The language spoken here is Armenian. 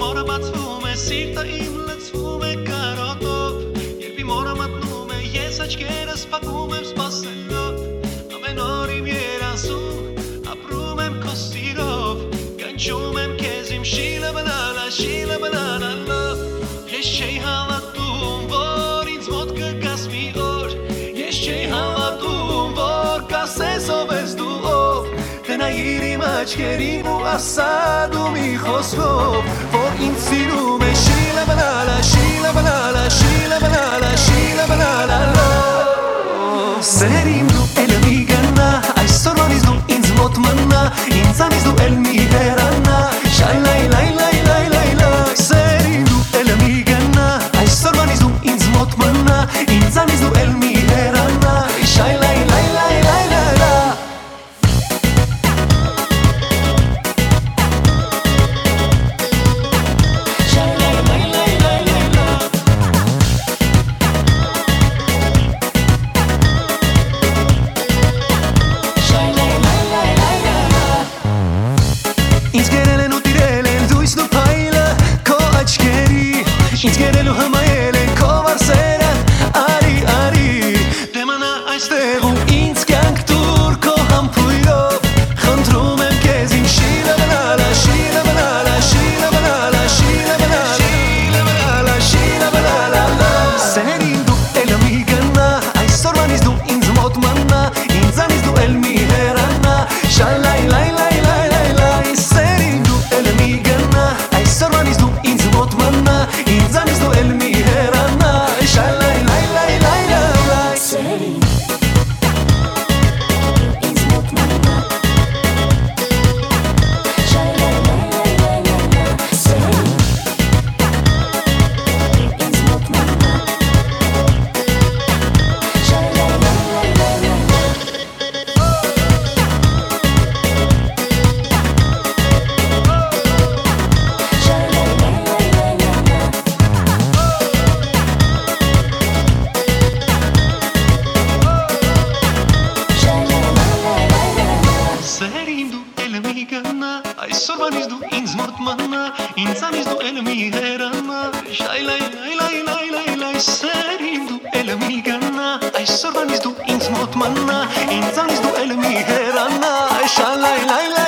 մորը բացվում է սիրտը իմ լցվում է կարոտով Երբ իմ օրը մտնում է ես աչքերս փակում եմ սպասելով Ամեն օր իմ երազում ապրում եմ քո սիրով Կանչում եմ քեզ իմ շիլը բլալա Ես չէի հավատում որ ինձ մոտ կգաս մի օր Ես չէի հավատում որ կասես ով ես դու ով Նայիր իմ աչքերին ու ասա դու մի խոսքով Որ ինձ սիրում է շիլը բլալա Սերիմ դու էլ մի գնա Այսօրվանից դու ինձ մոտ մնա Ինձանից դու էլ մի հեռանա Սերիմ դու էլ մի գնա Այսօրվանից դու ինձ մոտ մնա Ինձանից դու էլ մի հեռանա Ինձ գերելու հմայել են քո վարսերը Արի, արի Դեմանա այստեղ ու ինձ կյանք տուր քո համբույրով Խնդրում եմ քեզ իմ շիլը բլալա Սերին դու էլ մի գնա Այսօրվանից դու ինձ մոտ մնա Ինձանից դու էլ մի հեռանա Սերին դու էլ մի գնա Այսօրվանից դու ինձ մոտ մնա Ինձանից դու էլ մի հեռանա Սերին Այսօրվանից դու ինձ մոտ մնա Ինձանից դու էլ մի հեռանա Սերին դու էլ մի գնա Այսօրվանից դու ինձ մոտ մնա Ինձանից դու էլ մի հեռանա